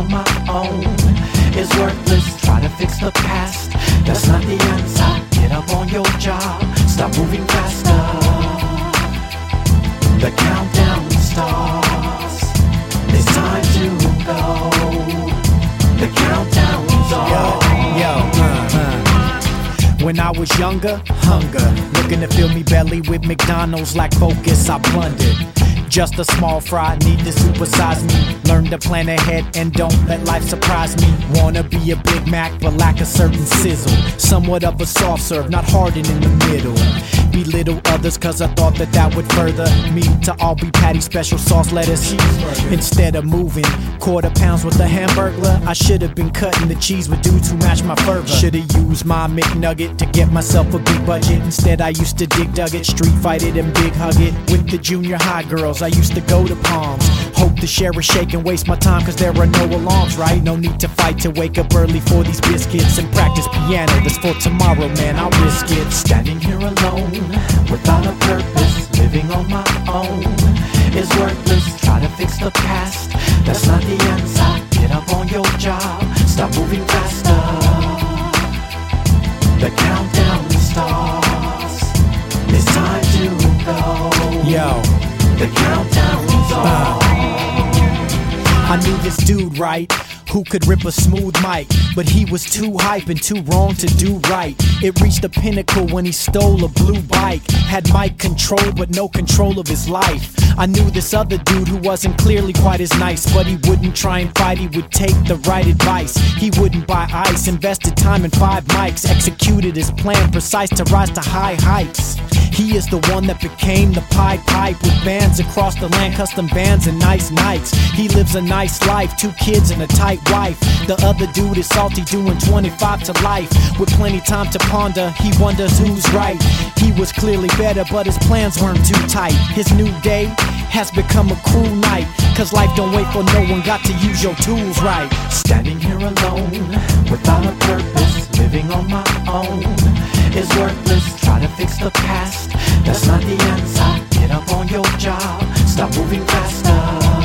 on my own is worthless. Try to fix the past, that's not the answer. Get up on your job, stop moving faster. The countdown starts, it's time to go. The countdown's on. When I was younger, hunger, looking to fill me belly with McDonald's. Lack focus, I blundered. Just a small fry, need to supersize me. Learn to plan ahead and don't let life surprise me. Wanna be a Big Mac but lack a certain sizzle. Somewhat of a soft serve, not hardened in the middle. Belittle others cause I thought that would further me to all be patty, special sauce, lettuce, cheese. Instead of moving quarter pounds with a hamburger, I should've been cutting the cheese with dudes who match my fervor. Should've used my McNugget to get myself a big budget. Instead I used to dig dug it, street fight it and big hug it. With the junior high girls I used to go to Palms. Hope to share a shake and waste my time cause there are no alarms, right? No need to fight to wake up early for these biscuits and practice piano. That's for tomorrow, man, I'll risk it. Standing here alone, without a purpose, living on my own is worthless. Try to fix the past, that's not the answer. Get up on your job, stop moving faster. The countdown starts, it's time to go. Yo, the countdown's on. I knew this dude, right? Who could rip a smooth mic, but he was too hype and too wrong to do right. It reached the pinnacle when he stole a blue bike. Had mic control but no control of his life. I knew this other dude who wasn't clearly quite as nice, but he wouldn't try and fight, he would take the right advice. He wouldn't buy ice, invested time in 5 mics, executed his plan precise to rise to high heights. He is the one that became the Pied Pipe with bands across the land, custom bands and nice nights. He lives a nice life, 2 kids and a tight wife. The other dude is salty, doing 25 to life. With plenty time to ponder, he wonders who's right. He was clearly better, but his plans weren't too tight. His new day has become a cruel night, cause life don't wait for no one, got to use your tools right. Standing here alone, without a purpose, living on my own is worthless. Try to fix the past, that's not the answer. Get up on your job, stop moving faster.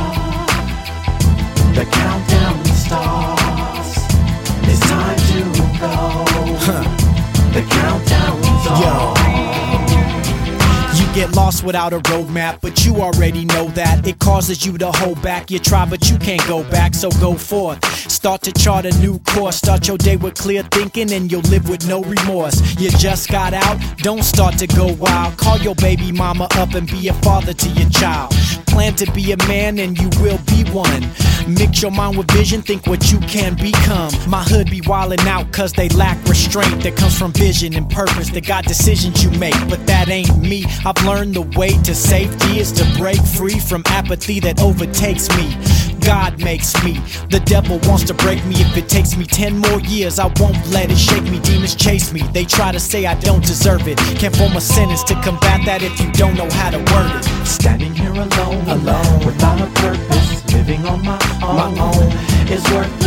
The countdown starts, it's time to go. The countdown's on. You get lost without a roadmap, but you already know that. It causes you to hold back. You try, but you can't go back, so go forth. Start to chart a new course. Start your day with clear thinking and you'll live with no remorse. You just got out, don't start to go wild. Call your baby mama up and be a father to your child. Plan to be a man and you will be one. Mix your mind with vision, think what you can become. My hood be wildin' out cause they lack restraint that comes from vision and purpose. They got decisions you make, but that ain't me. I've learned the way to safety is to break free from apathy that overtakes me. God makes me, the devil wants to break me. If it takes me 10 more years, I won't let it shake me. Demons chase me, they try to say I don't deserve it. Can't form a sentence to combat that if you don't know how to word it. Standing here alone, without a purpose, living on my own is worth